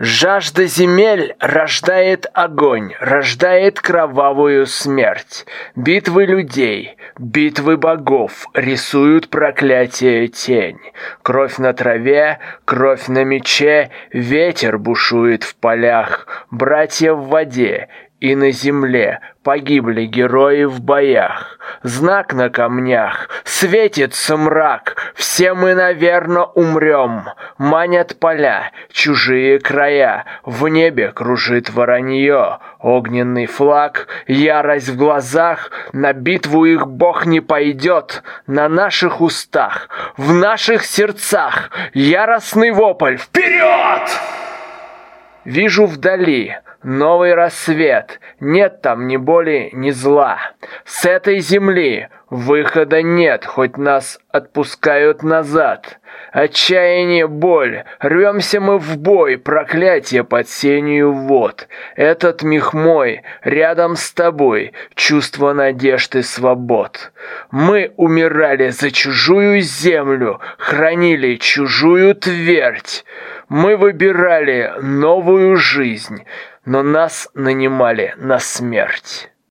Жажда земель рождает огонь, рождает кровавую смерть. Битвы людей, битвы богов рисуют проклятие тень. Кровь на траве, кровь на мече, ветер бушует в полях. Братья в воде и на земле погибли герои в боях. Знак на камнях, светится мрак, все мы, наверно, умрем. Манят поля, чужие края, в небе кружит воронье. Огненный флаг, ярость в глазах, на битву их Бог не пойдет. На наших устах, в наших сердцах яростный вопль «Вперед!» Вижу вдали новый рассвет, нет там ни боли, ни зла. С этой земли выхода нет, хоть нас отпускают назад. Отчаяние, боль, рвемся мы в бой, проклятие под сенью вод. Этот миг мой, рядом с тобой, чувство надежд и свобод. Мы умирали за чужую землю, хранили чужую твердь. Мы выбирали новую жизнь, но нас нанимали на смерть.